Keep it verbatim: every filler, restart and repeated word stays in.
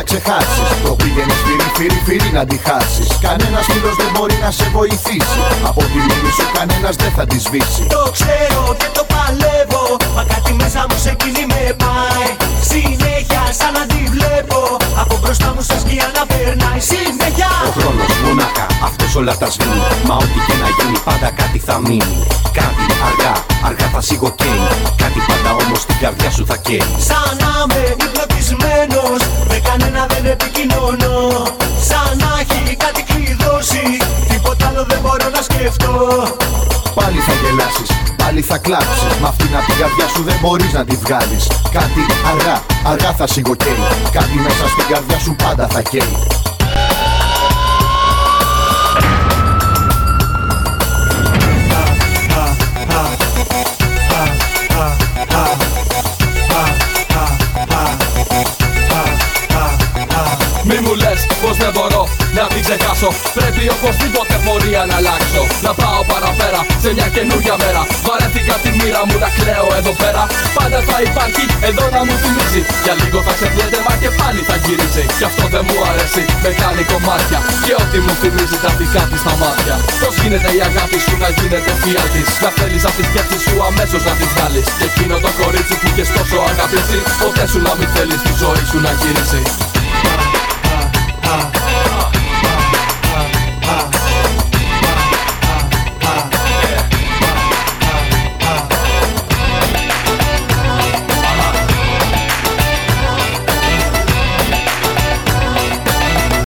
ξεχάσεις. Το πήγαινες φύρι φύρι φύρι να τη χάσεις. Κανένας φίλος δεν μπορεί να σε βοηθήσει. Από τη μνήμη σου κανένας δεν θα τη σβήσει. Το ξέρω και το παλεύω, μα κάτι μέσα μου σε εκείνη με πάει. Συνέχεια σαν να τη βλέπω, από μπροστά μου στα σκιά να περνάει. Συνέχεια ο χρόνος μονάχα, αυτός όλα τα σβήνει. Μα ό,τι και να γίνει πάντα κάτι θα μείνει. Κάτι αργά, αργά θα σιγοκαίει. Κάτι πάντα όμως στην καρδιά σου θα καίει. Σαν να είμαι υπνοτισμένος, με κανένα δεν επικοινωνώ. Σαν να έχει κάτι κλειδώσει, τίποτα άλλο δεν μπορώ να σκεφτώ. Πάλι θα γελάσεις, πάλι θα κλάψεις. Μ' αυτήν απ' την καρδιά σου δεν μπορείς να τη βγάλεις. Κάτι αργά, αργά θα σιγοκαίει. Κάτι μέσα στην καρδιά σου πάντα θα καίει. Μη μου λες πως δεν μπορώ να την ξεχάσω. Πρέπει οπωσδήποτε πορεία να αλλάξω. Να πάω παραπέρα σε μια καινούργια μέρα. Βαρέθηκα τη μοίρα μου να κλαίω εδώ πέρα. Πάντα θα υπάρχει εδώ να μου θυμίζει. Για λίγο θα ξεχνιέται μα και πάλι θα γυρίσει. Κι αυτό δεν μου αρέσει, με κάνει κομμάτια. Και ό,τι μου θυμίζει τα δικά της τα μάτια. Πώς γίνεται η αγάπη σου να γίνεται θεία της. Να θέλεις από τη σκέψη σου αμέσως να τη βγάλεις. Και εκείνο το κορίτσι που είχες τόσο αγαπήσει, ποτέ σου να μην θέλεις τη ζωή σου να γυρίσει.